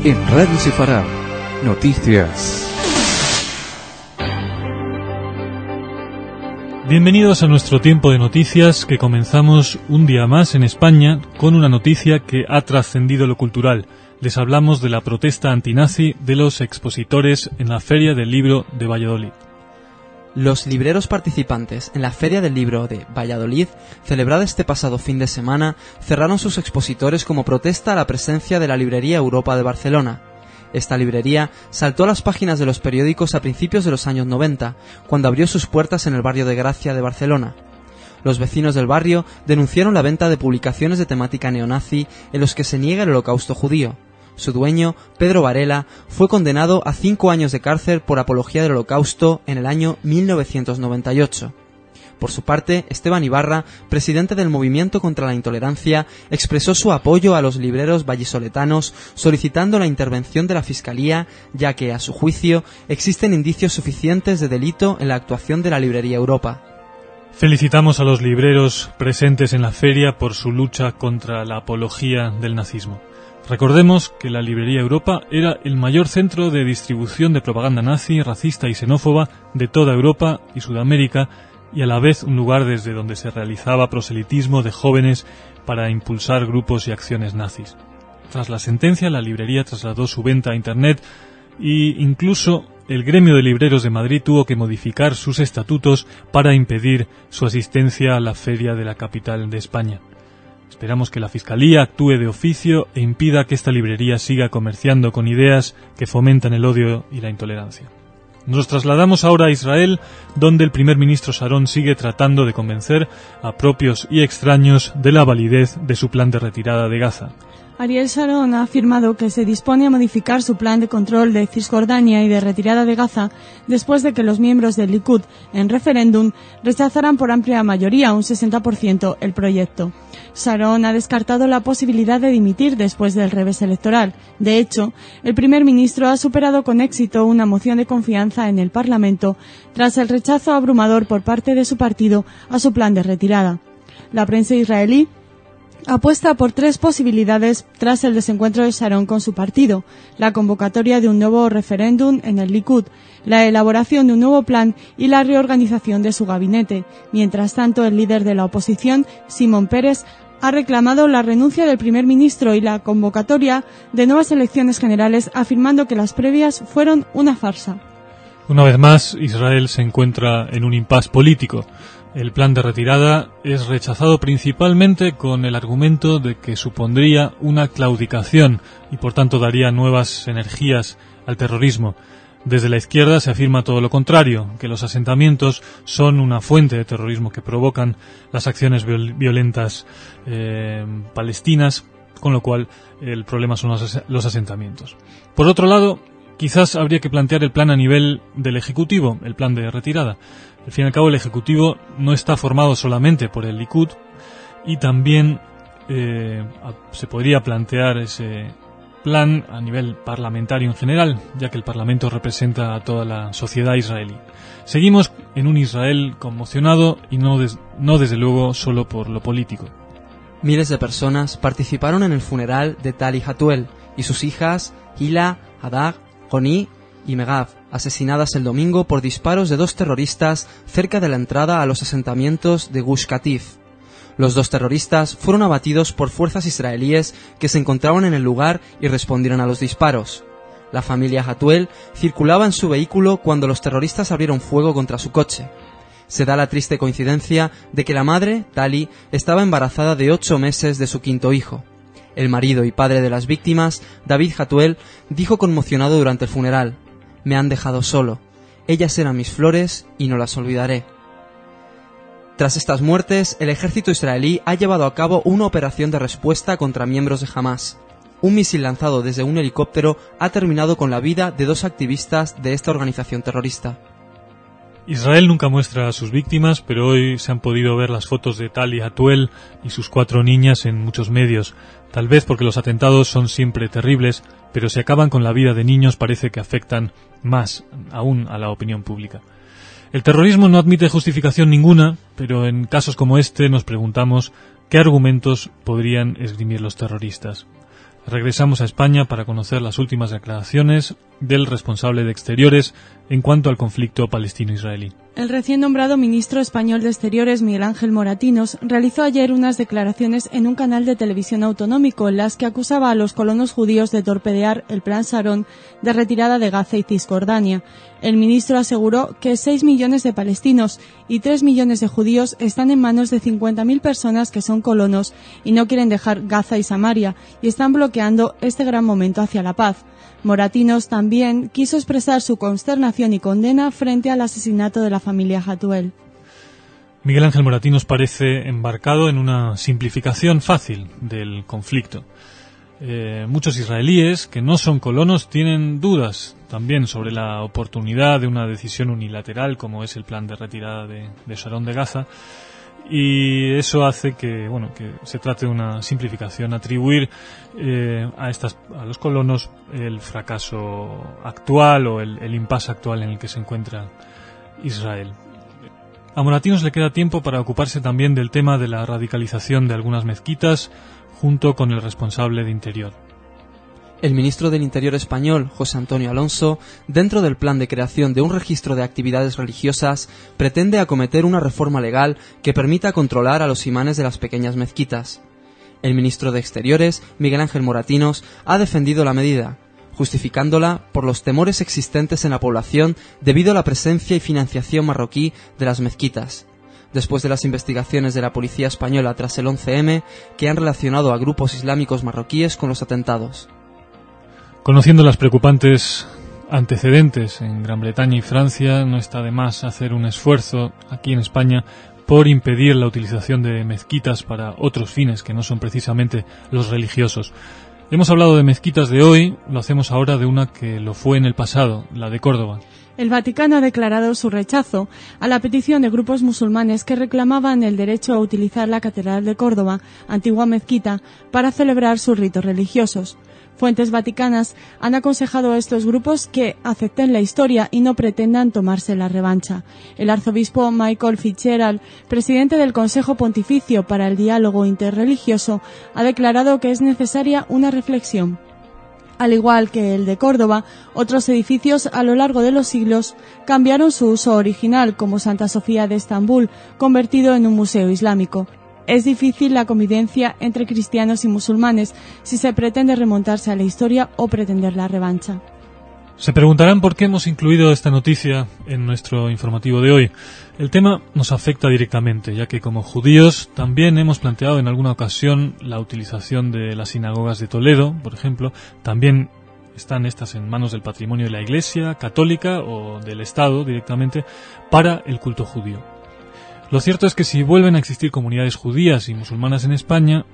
En Radio Sefarad, noticias. Bienvenidos a nuestro tiempo de noticias, que comenzamos un día más en España con una noticia que ha trascendido lo cultural. Les hablamos de la protesta antinazi de los expositores en la Feria del Libro de Valladolid. Los libreros participantes en la Feria del Libro de Valladolid, celebrada este pasado fin de semana, cerraron sus expositores como protesta a la presencia de la Librería Europa de Barcelona. Esta librería saltó a las páginas de los periódicos a principios de los años 90, cuando abrió sus puertas en el barrio de Gracia de Barcelona. Los vecinos del barrio denunciaron la venta de publicaciones de temática neonazi en los que se niega el holocausto judío. Su dueño, Pedro Varela, fue condenado a 5 años de cárcel por apología del holocausto en el año 1998. Por su parte, Esteban Ibarra, presidente del Movimiento contra la Intolerancia, expresó su apoyo a los libreros vallisoletanos, solicitando la intervención de la Fiscalía, ya que, a su juicio, existen indicios suficientes de delito en la actuación de la Librería Europa. Felicitamos a los libreros presentes en la feria por su lucha contra la apología del nazismo. Recordemos que la Librería Europa era el mayor centro de distribución de propaganda nazi, racista y xenófoba de toda Europa y Sudamérica, y a la vez un lugar desde donde se realizaba proselitismo de jóvenes para impulsar grupos y acciones nazis. Tras la sentencia, la librería trasladó su venta a Internet e incluso el gremio de libreros de Madrid tuvo que modificar sus estatutos para impedir su asistencia a la feria de la capital de España. Esperamos que la Fiscalía actúe de oficio e impida que esta librería siga comerciando con ideas que fomentan el odio y la intolerancia. Nos trasladamos ahora a Israel, donde el primer ministro Sharon sigue tratando de convencer a propios y extraños de la validez de su plan de retirada de Gaza. Ariel Sharon ha afirmado que se dispone a modificar su plan de control de Cisjordania y de retirada de Gaza después de que los miembros del Likud en referéndum rechazaran por amplia mayoría, un 60%, el proyecto. Sharon ha descartado la posibilidad de dimitir después del revés electoral. De hecho, el primer ministro ha superado con éxito una moción de confianza en el Parlamento tras el rechazo abrumador por parte de su partido a su plan de retirada. La prensa israelí apuesta por 3 posibilidades tras el desencuentro de Sharon con su partido: la convocatoria de un nuevo referéndum en el Likud, la elaboración de un nuevo plan y la reorganización de su gabinete. Mientras tanto, el líder de la oposición, Shimon Peres, ha reclamado la renuncia del primer ministro y la convocatoria de nuevas elecciones generales, afirmando que las previas fueron una farsa. Una vez más, Israel se encuentra en un impasse político. El plan de retirada es rechazado principalmente con el argumento de que supondría una claudicación y por tanto daría nuevas energías al terrorismo. Desde la izquierda se afirma todo lo contrario, que los asentamientos son una fuente de terrorismo que provocan las acciones violentas palestinas, con lo cual el problema son los asentamientos. Por otro lado, quizás habría que plantear el plan a nivel del Ejecutivo, el plan de retirada. Al fin y al cabo, el Ejecutivo no está formado solamente por el Likud y también se podría plantear ese plan a nivel parlamentario en general, ya que el Parlamento representa a toda la sociedad israelí. Seguimos en un Israel conmocionado y no desde luego solo por lo político. Miles de personas participaron en el funeral de Tali Hatuel y sus hijas Hila, Hadag, Roni y Megav, asesinadas el domingo por disparos de 2 terroristas cerca de la entrada a los asentamientos de Gush Katif. Los 2 terroristas fueron abatidos por fuerzas israelíes que se encontraban en el lugar y respondieron a los disparos. La familia Hatuel circulaba en su vehículo cuando los terroristas abrieron fuego contra su coche. Se da la triste coincidencia de que la madre, Tali, estaba embarazada de 8 meses de su 5º hijo. El marido y padre de las víctimas, David Hatuel, dijo conmocionado durante el funeral: «Me han dejado solo. Ellas eran mis flores y no las olvidaré». Tras estas muertes, el ejército israelí ha llevado a cabo una operación de respuesta contra miembros de Hamás. Un misil lanzado desde un helicóptero ha terminado con la vida de 2 activistas de esta organización terrorista. Israel nunca muestra a sus víctimas, pero hoy se han podido ver las fotos de Tali Hatuel y sus 4 niñas en muchos medios. Tal vez porque los atentados son siempre terribles, pero si acaban con la vida de niños parece que afectan más aún a la opinión pública. El terrorismo no admite justificación ninguna, pero en casos como este nos preguntamos qué argumentos podrían esgrimir los terroristas. regresamos a España para conocer las últimas declaraciones del responsable de Exteriores en cuanto al conflicto palestino-israelí. El recién nombrado ministro español de Exteriores, Miguel Ángel Moratinos, realizó ayer unas declaraciones en un canal de televisión autonómico en las que acusaba a los colonos judíos de torpedear el Plan Sharon de retirada de Gaza y Cisjordania. El ministro aseguró que 6 millones de palestinos y 3 millones de judíos están en manos de 50.000 personas que son colonos y no quieren dejar Gaza y Samaria y están bloqueando este gran momento hacia la paz. Moratinos también quiso expresar su consternación y condena frente al asesinato de la familia Hatuel. Miguel Ángel Moratinos parece embarcado en una simplificación fácil del conflicto. Muchos israelíes que no son colonos tienen dudas también sobre la oportunidad de una decisión unilateral como es el plan de retirada de Sharon de Gaza. Y eso hace que se trate de una simplificación, atribuir a los colonos el fracaso actual o el impasse actual en el que se encuentra Israel. A Moratinos le queda tiempo para ocuparse también del tema de la radicalización de algunas mezquitas junto con el responsable de Interior. El ministro del Interior español, José Antonio Alonso, dentro del plan de creación de un registro de actividades religiosas, pretende acometer una reforma legal que permita controlar a los imanes de las pequeñas mezquitas. El ministro de Exteriores, Miguel Ángel Moratinos, ha defendido la medida, justificándola por los temores existentes en la población debido a la presencia y financiación marroquí de las mezquitas, después de las investigaciones de la policía española tras el 11M que han relacionado a grupos islámicos marroquíes con los atentados. Conociendo las preocupantes antecedentes en Gran Bretaña y Francia, no está de más hacer un esfuerzo aquí en España por impedir la utilización de mezquitas para otros fines que no son precisamente los religiosos. Hemos hablado de mezquitas de hoy, lo hacemos ahora de una que lo fue en el pasado, la de Córdoba. El Vaticano ha declarado su rechazo a la petición de grupos musulmanes que reclamaban el derecho a utilizar la Catedral de Córdoba, antigua mezquita, para celebrar sus ritos religiosos. Fuentes vaticanas han aconsejado a estos grupos que acepten la historia y no pretendan tomarse la revancha. El arzobispo Michael Fitzgerald, presidente del Consejo Pontificio para el Diálogo Interreligioso, ha declarado que es necesaria una reflexión. Al igual que el de Córdoba, otros edificios a lo largo de los siglos cambiaron su uso original, como Santa Sofía de Estambul, convertido en un museo islámico. Es difícil la convivencia entre cristianos y musulmanes si se pretende remontarse a la historia o pretender la revancha. Se preguntarán por qué hemos incluido esta noticia en nuestro informativo de hoy. El tema nos afecta directamente, ya que como judíos también hemos planteado en alguna ocasión la utilización de las sinagogas de Toledo, por ejemplo. También están estas en manos del patrimonio de la Iglesia católica o del Estado directamente para el culto judío. Lo cierto es que si vuelven a existir comunidades judías y musulmanas en España,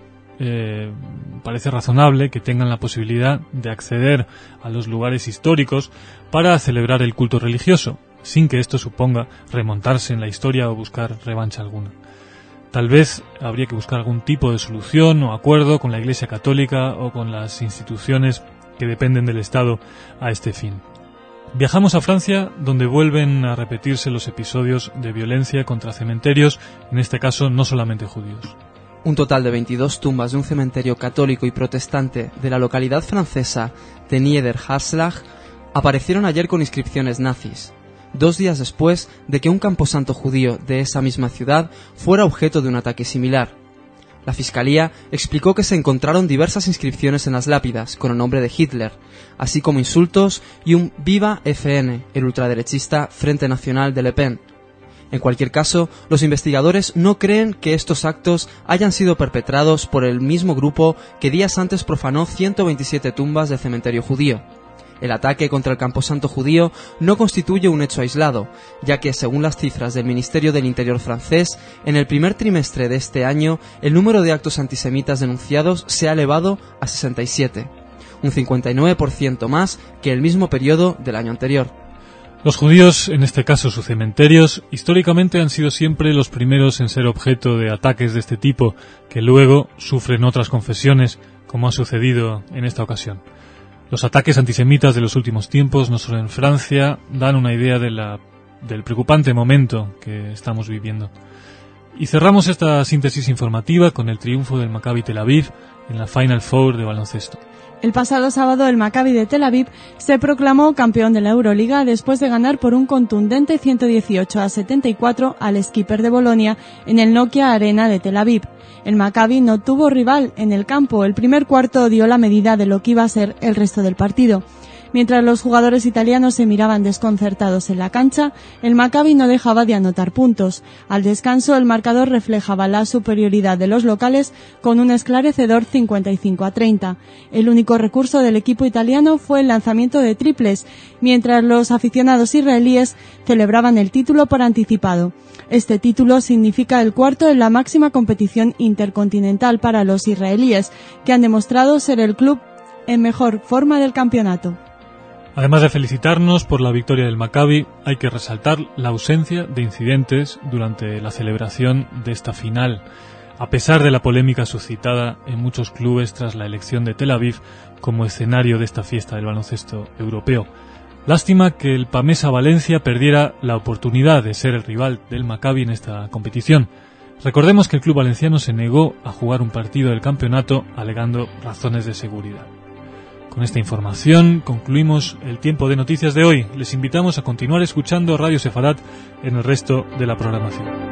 parece razonable que tengan la posibilidad de acceder a los lugares históricos para celebrar el culto religioso, sin que esto suponga remontarse en la historia o buscar revancha alguna. Tal vez habría que buscar algún tipo de solución o acuerdo con la Iglesia católica o con las instituciones que dependen del Estado a este fin. Viajamos a Francia, donde vuelven a repetirse los episodios de violencia contra cementerios, en este caso no solamente judíos. Un total de 22 tumbas de un cementerio católico y protestante de la localidad francesa de Niederhaslach aparecieron ayer con inscripciones nazis, 2 días después de que un camposanto judío de esa misma ciudad fuera objeto de un ataque similar. La Fiscalía explicó que se encontraron diversas inscripciones en las lápidas con el nombre de Hitler, así como insultos y un Viva FN, el ultraderechista Frente Nacional de Le Pen. En cualquier caso, los investigadores no creen que estos actos hayan sido perpetrados por el mismo grupo que días antes profanó 127 tumbas del cementerio judío. El ataque contra el camposanto judío no constituye un hecho aislado, ya que, según las cifras del Ministerio del Interior francés, en el primer trimestre de este año el número de actos antisemitas denunciados se ha elevado a 67, un 59% más que el mismo periodo del año anterior. Los judíos, en este caso sus cementerios, históricamente han sido siempre los primeros en ser objeto de ataques de este tipo, que luego sufren otras confesiones, como ha sucedido en esta ocasión. Los ataques antisemitas de los últimos tiempos, no solo en Francia, dan una idea del preocupante momento que estamos viviendo. Y cerramos esta síntesis informativa con el triunfo del Maccabi Tel Aviv en la Final Four de baloncesto. El pasado sábado el Maccabi de Tel Aviv se proclamó campeón de la Euroliga después de ganar por un contundente 118-74 al Skipper de Bolonia en el Nokia Arena de Tel Aviv. El Maccabi no tuvo rival en el campo, el primer cuarto dio la medida de lo que iba a ser el resto del partido. Mientras los jugadores italianos se miraban desconcertados en la cancha, el Maccabi no dejaba de anotar puntos. Al descanso, el marcador reflejaba la superioridad de los locales con un esclarecedor 55-30. El único recurso del equipo italiano fue el lanzamiento de triples, mientras los aficionados israelíes celebraban el título por anticipado. Este título significa el cuarto en la máxima competición intercontinental para los israelíes, que han demostrado ser el club en mejor forma del campeonato. Además de felicitarnos por la victoria del Maccabi, hay que resaltar la ausencia de incidentes durante la celebración de esta final, a pesar de la polémica suscitada en muchos clubes tras la elección de Tel Aviv como escenario de esta fiesta del baloncesto europeo. Lástima que el Pamesa Valencia perdiera la oportunidad de ser el rival del Maccabi en esta competición. Recordemos que el club valenciano se negó a jugar un partido del campeonato alegando razones de seguridad. Con esta información concluimos el tiempo de noticias de hoy. Les invitamos a continuar escuchando Radio Sefarat en el resto de la programación.